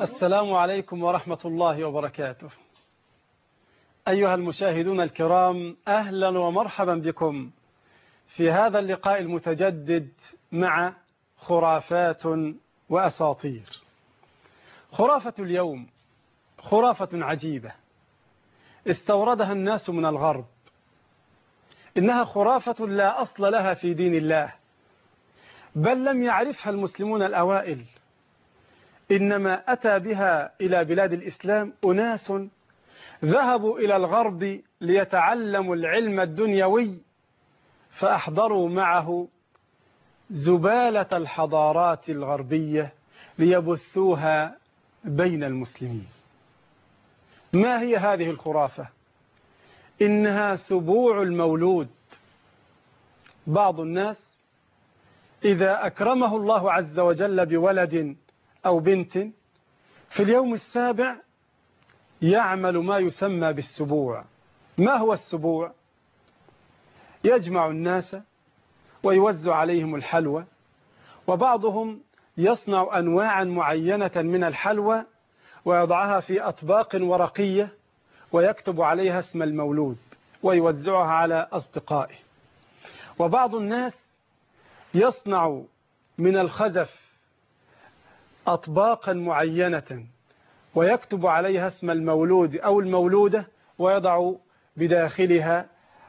السلام عليكم ورحمة الله وبركاته. أيها المشاهدون الكرام، أهلا ومرحبا بكم في هذا اللقاء المتجدد مع خرافات وأساطير. خرافة اليوم خرافة عجيبة استوردها الناس من الغرب. إنها خرافة لا أصل لها في دين الله، بل لم يعرفها المسلمون الأوائل، إنما أتى بها إلى بلاد الإسلام أناس ذهبوا إلى الغرب ليتعلموا العلم الدنيوي، فأحضروا معه زبالة الحضارات الغربية ليبثوها بين المسلمين. ما هي هذه الخرافة؟ إنها سبوع المولود. بعض الناس إذا أكرمه الله عز وجل بولد أو بنت في اليوم السابع يعمل ما يسمى بالسبوع. ما هو السبوع؟ يجمع الناس ويوزع عليهم الحلوى، وبعضهم يصنع أنواعا معينة من الحلوى ويضعها في أطباق ورقية ويكتب عليها اسم المولود ويوزعها على أصدقائه. وبعض الناس يصنع من الخزف أطباقا معينة ويكتب عليها اسم المولود أو المولودة ويضع بداخلها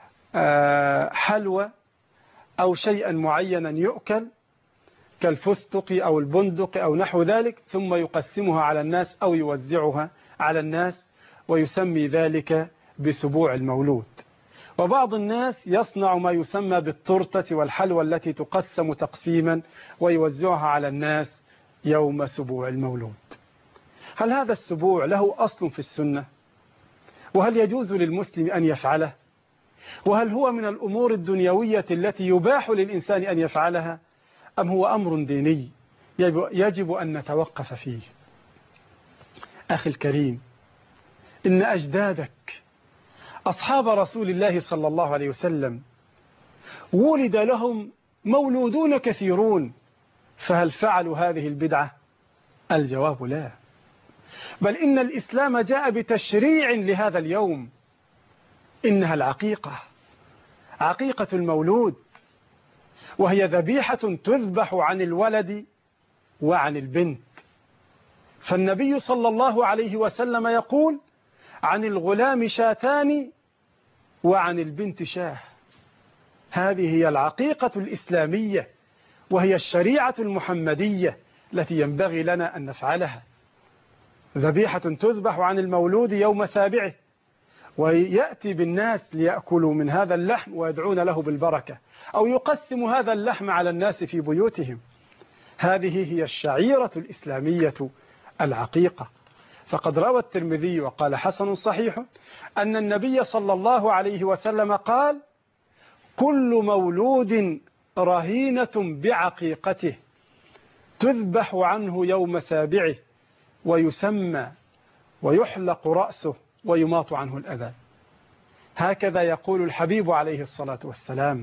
حلوى أو شيئا معينا يؤكل كالفستق أو البندق أو نحو ذلك، ثم يقسمها على الناس أو يوزعها على الناس ويسمي ذلك بسبوع المولود. وبعض الناس يصنع ما يسمى بالتورتة والحلوى التي تقسم تقسيما ويوزعها على الناس يوم سبوع المولود. هل هذا السبوع له أصل في السنة؟ وهل يجوز للمسلم أن يفعله؟ وهل هو من الأمور الدنيوية التي يباح للإنسان أن يفعلها، أم هو أمر ديني يجب أن نتوقف فيه؟ أخي الكريم، إن أجدادك أصحاب رسول الله صلى الله عليه وسلم ولد لهم مولودون كثيرون، فهل فعلوا هذه البدعة؟ الجواب لا، بل إن الإسلام جاء بتشريع لهذا اليوم. إنها العقيقة، عقيقة المولود، وهي ذبيحة تذبح عن الولد وعن البنت. فالنبي صلى الله عليه وسلم يقول: عن الغلام شاتان وعن البنت شاه. هذه هي العقيقة الإسلامية، وهي الشريعة المحمدية التي ينبغي لنا أن نفعلها. ذبيحة تذبح عن المولود يوم سابعه، ويأتي بالناس ليأكلوا من هذا اللحم ويدعون له بالبركة، أو يقسم هذا اللحم على الناس في بيوتهم. هذه هي الشعيرة الإسلامية العقيقة. فقد روى الترمذي وقال حسن صحيح أن النبي صلى الله عليه وسلم قال: كل مولود رهينة بعقيقته تذبح عنه يوم سابعه ويسمى ويحلق رأسه ويماط عنه الأذى. هكذا يقول الحبيب عليه الصلاة والسلام: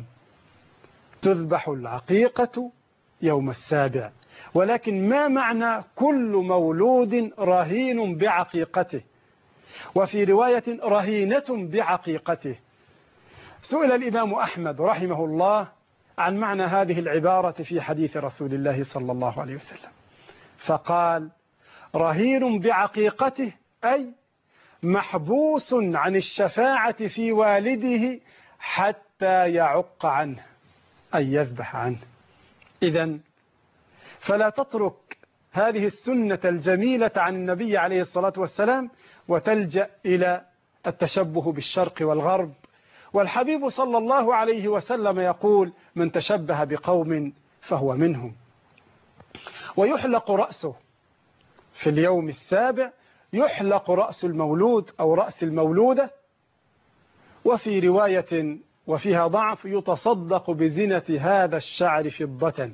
تذبح العقيقة يوم السابع. ولكن ما معنى كل مولود رهين بعقيقته؟ وفي رواية رهينة بعقيقته. سئل الإمام أحمد رحمه الله عن معنى هذه العبارة في حديث رسول الله صلى الله عليه وسلم، فقال: رهين بعقيقته أي محبوس عن الشفاعة في والده حتى يعق عنه، أي يذبح عنه. إذن فلا تترك هذه السنة الجميلة عن النبي عليه الصلاة والسلام وتلجأ إلى التشبه بالشرق والغرب. والحبيب صلى الله عليه وسلم يقول: من تشبه بقوم فهو منهم. ويحلق رأسه في اليوم السابع، يحلق رأس المولود أو رأس المولودة. وفي رواية وفيها ضعف: يتصدق بزنة هذا الشعر فضة.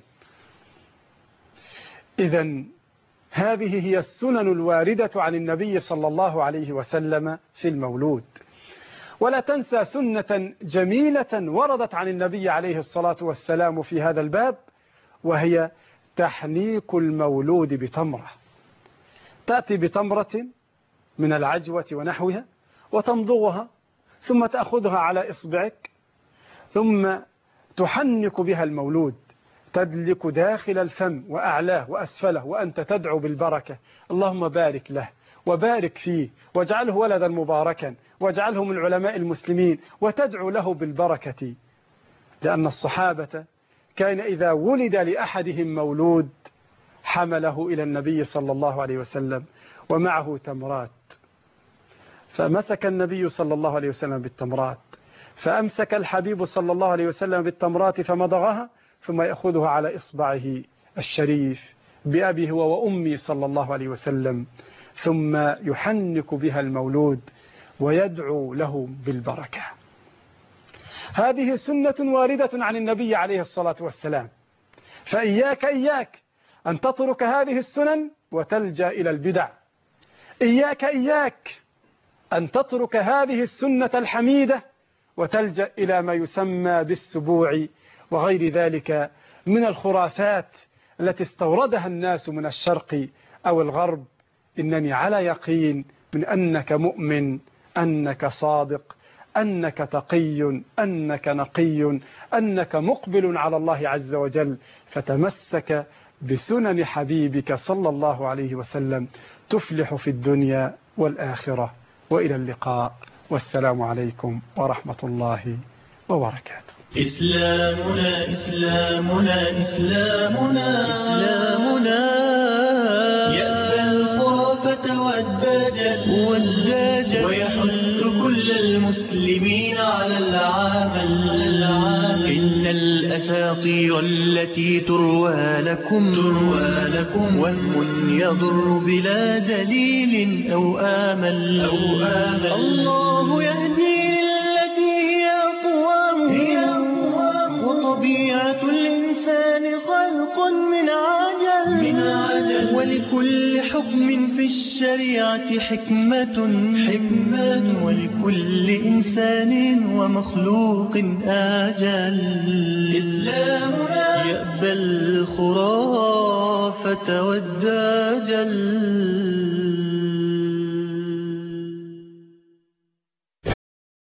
إذن هذه هي السنن الواردة عن النبي صلى الله عليه وسلم في المولود. ولا تنسى سنة جميلة وردت عن النبي عليه الصلاة والسلام في هذا الباب، وهي تحنيك المولود بتمرة. تأتي بتمرة من العجوة ونحوها وتمضغها، ثم تأخذها على إصبعك، ثم تحنك بها المولود، تدلك داخل الفم وأعلاه وأسفله، وأنت تدعو بالبركة، اللهم بارك له وبارك فيه واجعله ولدا مباركا واجعله من علماء المسلمين، وتدعو له بالبركة. لأن الصحابة كان إذا ولد لأحدهم مولود حمله إلى النبي صلى الله عليه وسلم ومعه تمرات، فمسك النبي صلى الله عليه وسلم بالتمرات، فأمسك الحبيب صلى الله عليه وسلم بالتمرات فمضغها، ثم يأخذها على إصبعه الشريف بأبي هو وأمي صلى الله عليه وسلم، ثم يحنك بها المولود ويدعو له بالبركة. هذه سنة واردة عن النبي عليه الصلاة والسلام، فإياك أن تترك هذه السنن وتلجأ إلى البدع. إياك أن تترك هذه السنة الحميدة وتلجأ إلى ما يسمى بالسبوع وغير ذلك من الخرافات التي استوردها الناس من الشرق أو الغرب. إنني على يقين من أنك مؤمن، أنك صادق، أنك تقي، أنك نقي، أنك مقبل على الله عز وجل، فتمسك بسنن حبيبك صلى الله عليه وسلم تفلح في الدنيا والآخرة. وإلى اللقاء، والسلام عليكم ورحمة الله وبركاته. إسلامنا إسلامنا إسلامنا إسلامنا يأبى الخرافة والدجل ويحث كل المسلمين على العمل. إن الأساطير التي تروى لكم وهم يضر بلا دليل أو آمل. الله يهدي للتي هي أقوام، وطبيعة الإنسان خلق من عجل، ولكل حكم في الشريعة حكمة، ولكل إنسان ومخلوق آجل. إسلامنا يأبى الخرافة والدجل.